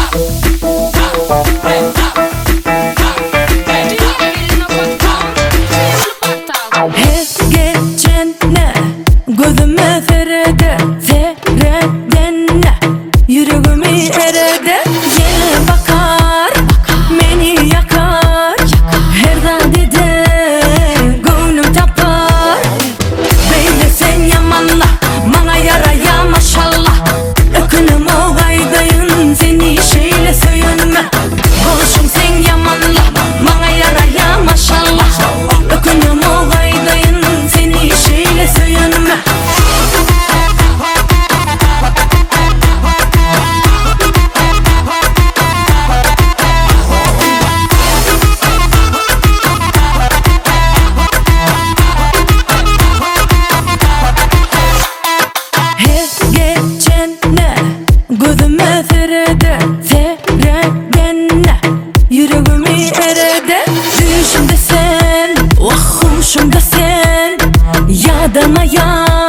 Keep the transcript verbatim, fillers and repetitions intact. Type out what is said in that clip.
Gözüme ferede, fereden yüreğimi erede. Yine bakar, beni yakar, her dadide gönlüm tapar. Beyler sen yamanla, bana yaraya maşallah. Ökünüm o gaydayın, seni şeyle söyünme. Boşum sen yamanla, bana yaraya maşallah. Ökünüm o gaydayın, seni şeyle söyünme. Gözüme ferede, fereden yüreğimi erede. Düşümde sen, vahumşumda sen, yadıma yan.